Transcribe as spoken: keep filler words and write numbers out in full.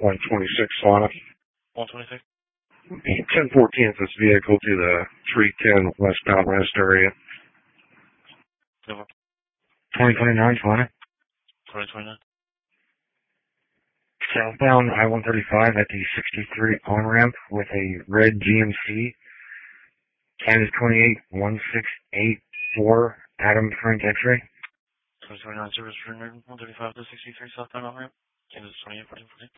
one twenty-six Sonic. one twenty-six? ten fourteen is this vehicle to the three ten westbound rest area. twenty twenty-nine Sonic. twenty twenty-nine. Southbound I one thirty-five at the sixty-three on-ramp with a red G M C. Kansas twenty-eight one six eight four Adam Frank X-ray. twenty twenty-nine service for one thirty-five to sixty-three southbound on-ramp. Kansas twenty-eight fourteen fourteen.